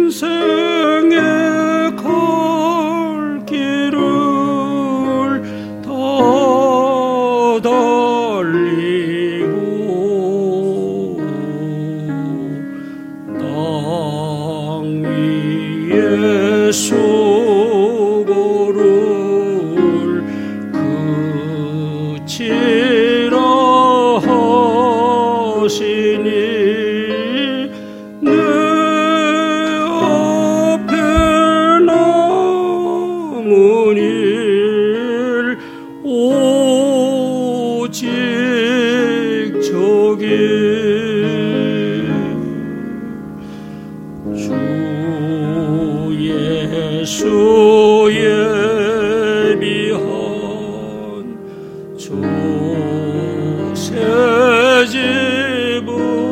인생의 갈 길을 다 달리고 땅 위에 수고를 그치라 하시니 내 앞에 남은 일 오직 저기 주 예수 예비한 새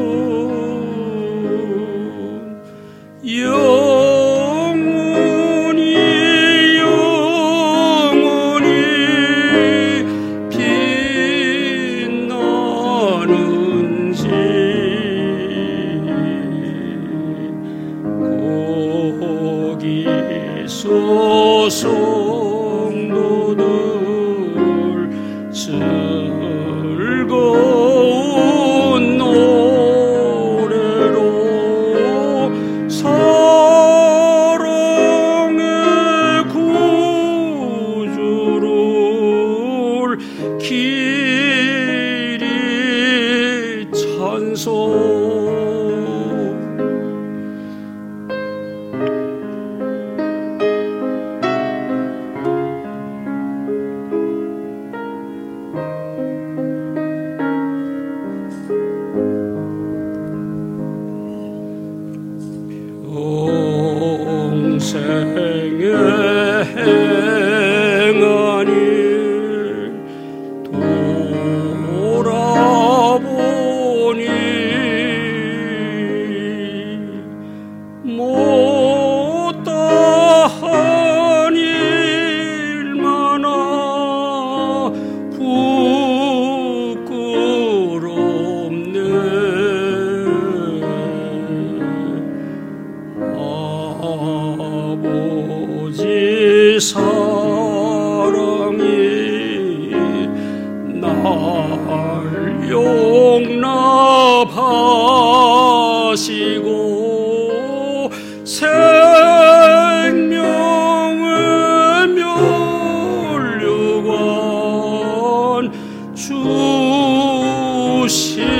집은 영원히 빛나는지 거기서 성도들 즐거운 노래로 사랑의 구주를 길이 찬송 평생에 행한 일 돌아보니 못다한 일마나 부끄럽네. 아버지 사랑이 날 용납하시고 생명의 면류관 주시